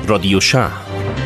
رادیو شهر.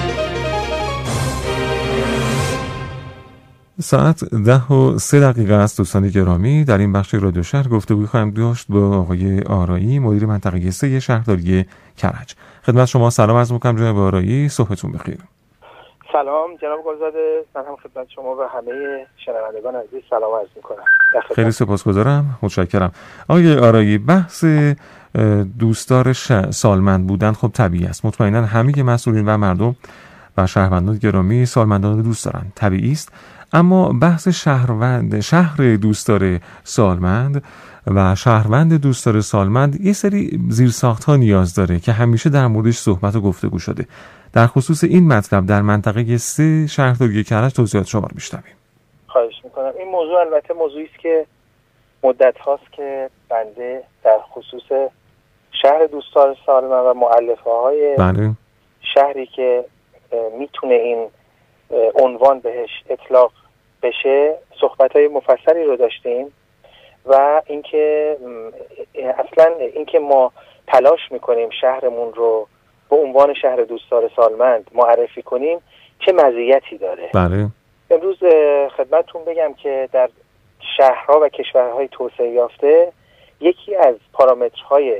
ساعت 10:03 است. دوستان گرامی، در این بخش رادیو شهر گفتگو خواهیم داشت با آقای آرایی، مدیر منطقه 3 شهرداری کرج. خدمت شما سلام عرض می‌کنم جناب آرایی، صبحتون بخیر. سلام جناب گلزاده، من هم خدمت شما و همه شنوندگان عزیز سلام عرض می‌کنم. خیلی سپاسگزارم، متشکرم. آقای آرایی، بحث دوستدار سالمند بودن خب طبیعی است. مطمئنا همه مسئولین و مردم و شهروندان گرامی سالمندان دوست دارن، طبیعی است. اما بحث شهر دوستدار سالمند و شهروند دوستدار سالمند یه سری زیرساخت‌ها نیاز داره که همیشه در موردش صحبت و گفتگو شده. در خصوص این مطلب در منطقه 3 شهرداری کرج توضیحات شما رو میشنویم. خواهش میکنم. این موضوع البته موضوعی است که مدت هاست که بنده در خصوص شهر دوستدار سالمند و مؤلفه‌های شهری که میتونه این عنوان بهش اطلاق بشه صحبت‌های مفصلی رو داشتیم و اینکه اصلا اینکه ما تلاش میکنیم شهرمون رو به عنوان شهر دوستدار سالمند معرفی کنیم چه مزیتی داره. بله. امروز خدمتتون بگم که در شهرها و کشورهای توسعه یافته یکی از پارامترهای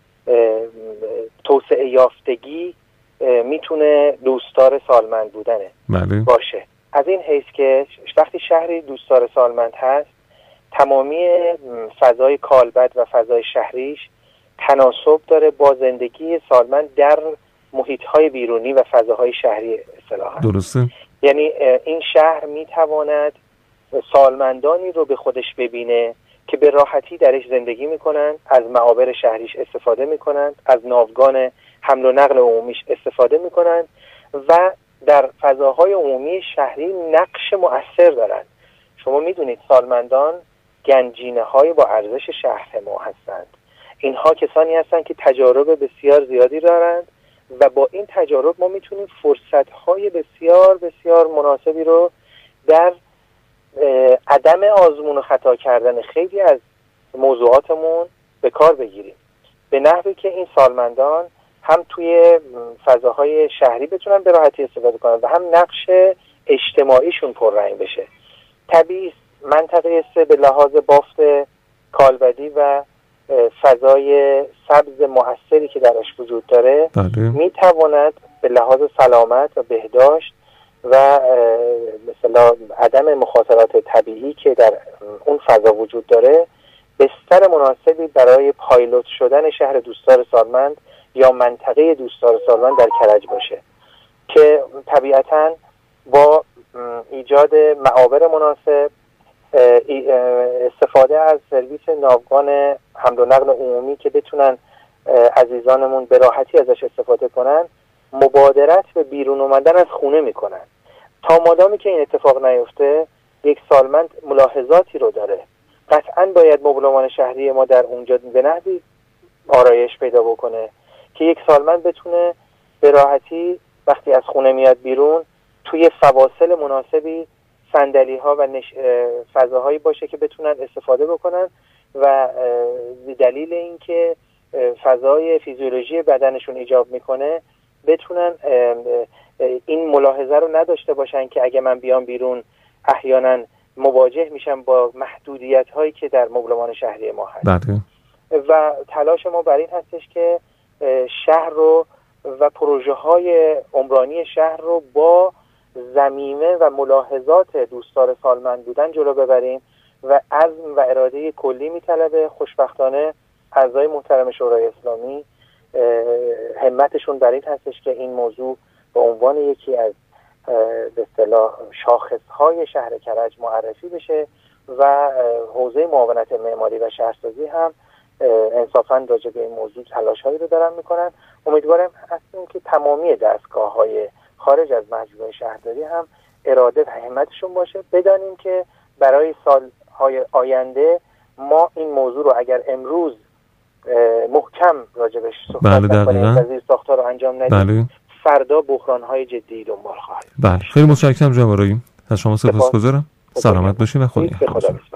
توسعه یافتگی میتونه دوستدار سالمند بودنه باشه. از این حیث که وقتی شهری دوستدار سالمند هست تمامی فضای کالبد و فضای شهریش تناسب داره با زندگی سالمند در محیط‌های بیرونی و فضاهای شهری اصطلاحاً. درسته. یعنی این شهر میتواند سالمندانی رو به خودش ببینه که به راحتی درش زندگی میکنن، از معابر شهریش استفاده میکنن، از ناوگان حمل و نقل عمومیش استفاده میکنن و در فضاهای عمومی شهری نقش مؤثر دارند. شما میدونید سالمندان گنجینه‌های با ارزش شهر ما هستند. اینها کسانی هستند که تجارب بسیار زیادی دارند و با این تجارب ما میتونیم فرصت‌های بسیار بسیار مناسبی رو در عدم آزمون و خطا کردن خیلی از موضوعاتمون به کار بگیریم، به نحوی که این سالمندان هم توی فضاهای شهری بتونن به راحتی استفاده کنن و هم نقش اجتماعیشون پررنگ بشه. طبیعی منطقه 3 به لحاظ بافت کالبدی و فضای سبز مؤثری که درش وجود داره میتواند به لحاظ سلامت و بهداشت و مثلا عدم مخاطرات طبیعی که در اون فضا وجود داره بستر مناسبی برای پایلوت شدن شهر دوستدار سالمند یا منطقه دوستدار سالمند در کرج باشه که طبیعتاً با ایجاد معابر مناسب، استفاده از سرویس ناوگان حمل و نقل عمومی که بتونن عزیزانمون به راحتی ازش استفاده کنن، مبادرت به بیرون اومدن از خونه میکنن. تا مادامی که این اتفاق نیفته یک سالمند ملاحظاتی رو داره. قطعاً باید مبلمان شهری ما در اونجا به نحوی آرایش پیدا بکنه که یک سالمند بتونه به راحتی وقتی از خونه میاد بیرون توی فواصل مناسبی صندلی‌ها و فضاهایی باشه که بتونن استفاده بکنن و دلیل اینکه فضای فیزیولوژی بدنشون ایجاب میکنه بتونن این ملاحظه رو نداشته باشن که اگه من بیام بیرون احیانا مواجه میشم با محدودیت‌هایی که در مبلمان شهری ما هست. و تلاش ما بر این هستش که شهر رو و پروژه‌های عمرانی شهر رو با ضمیمه و ملاحظات دوستدار سالمند بودن جلو ببریم و عزم و اراده کلی میطلبه. خوشبختانه اعضای محترم شورای اسلامی همتشون بر این هستش که این موضوع به عنوان یکی از به اصطلاح شاخص‌های شهر کرج معرفی بشه و حوزه معاونت معماری و شهرسازی هم انصافاً راجع به این موضوع تلاش‌هایی رو دارن میکنن. امیدوارم هستیم که تمامی دستگاه‌های خارج از مجموعه شهرداری هم اراده و همتشون باشه. بدانیم که برای سال‌های آینده ما این موضوع رو اگر امروز محکم راجبش صحبت نکنیم و زیرساخت‌ها رو انجام ندیم فردا بحران‌های جدی دنبال خواهد. خیلی متشکرم جناب آرایی، از شما سپاسگزارم. سلامت باشین و خدا نگهدار.